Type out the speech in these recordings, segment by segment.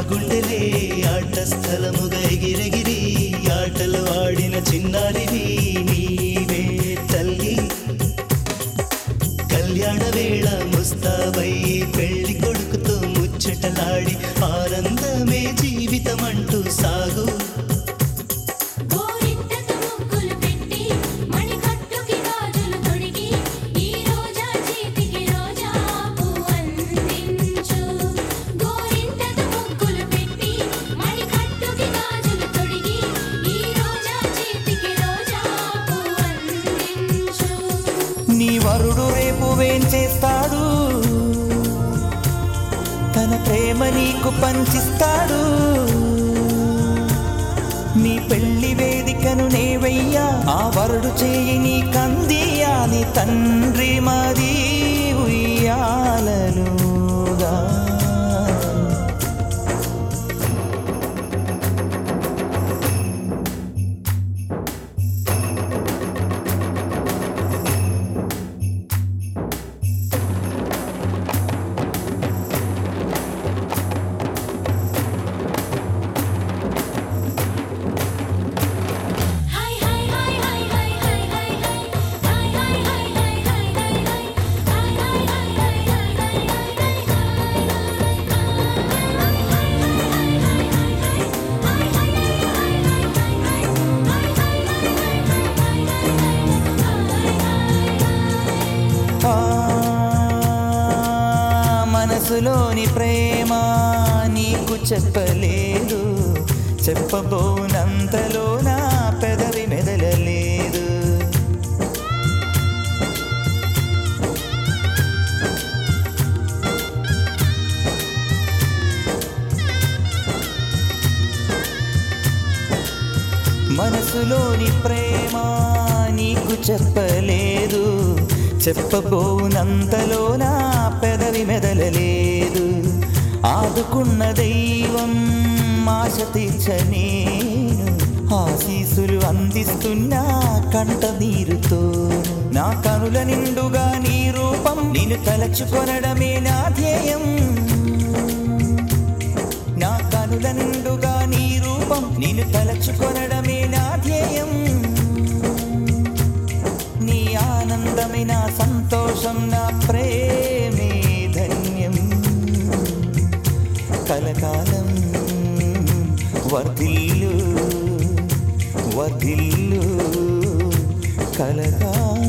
గుండెలే ఆట స్థలముగా ఎగిరెగిరి ఆటలు ఆడిన చిన్నారివి నీవే తల్లి. కళ్యాణ వేళ ముస్తాబై పెళ్లి కొడుకుతో ముచ్చటలాడి ఆనందమే జీవితమంటూ సాగు. నీ వరుడు రేపు వేంచేస్తాడు, తన ప్రేమ నీకు పంచిస్తాడు. నీ పెళ్లి వేదికను నేవయ్యా, ఆ వరుడు చేయి నీ కందియా. నీ తండ్రి మది ఉయ్యాలలుగా. మనసులోని ప్రేమ నీకు చెప్పలేదు, చెప్పబోనంతలో నా పెదవి మెదలలేదు. మనసులోని ప్రేమ నీకు చెప్పలేదు, చెప్పబోనంతలో నా పెదవి మెదలలేదు. ఆదుకున్న దైవం ఆశ తీర్చ నేను, ఆశీసులు అందిస్తున్నా కంట నీరుతో. నా కనుల నిండుగా నీ రూపం, నేను తలచుకొనడమే నా ధ్యేయం. నా కనుల నిండుగా నీ రూపం, నేను తలచుకొనడమే నా ధ్యేయం. నీ ఆనందమే నా సంతోషం, నా ప్రేమే ధన్యం. కలకాలం వర్ధిల్లు వర్ధిల్లు కలకాలం.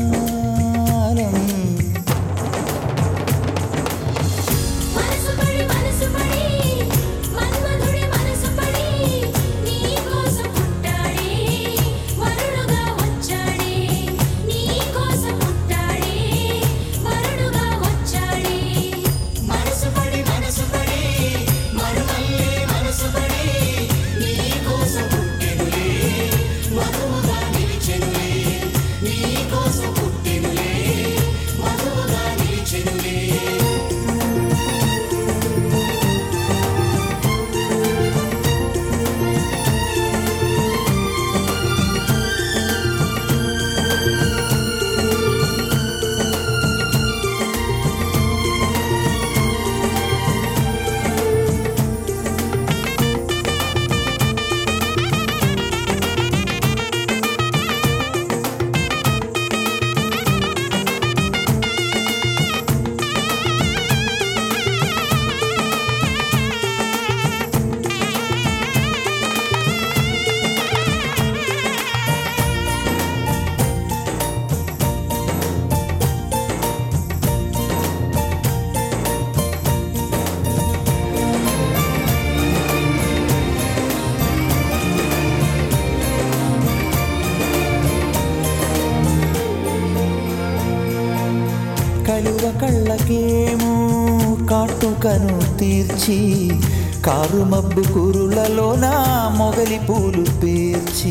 కలువ కళ్ళకేమో కాటుకను తీర్చి, కారు మబ్బు కురులలో నా మొగలి పూలు పేర్చి.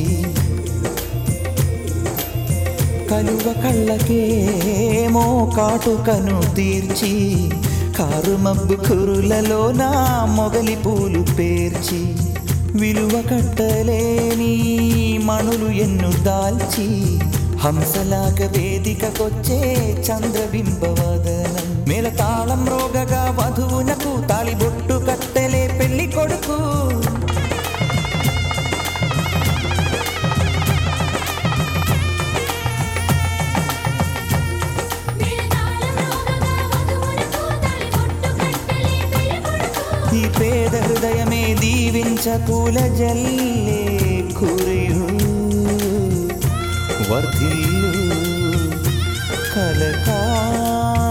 కలువ కళ్ళకేమో కాటుకను తీర్చి, కారు మబ్బు కురులలో నా మొగలి పూలు పేర్చి. విలువ కట్టలేని మణులు ఎన్ను దాల్చి, హంసలాగ వేదికకొచ్చే చంద్రబింబవదనం. మేళతాళం రోగగా వధువునకు తాళిబొట్టు కట్టెలే పెళ్లి కొడుకు. ఈ పేద హృదయమే దీవించ పూల జల్లే కురియు వర్ధిల్లు కలకాలం.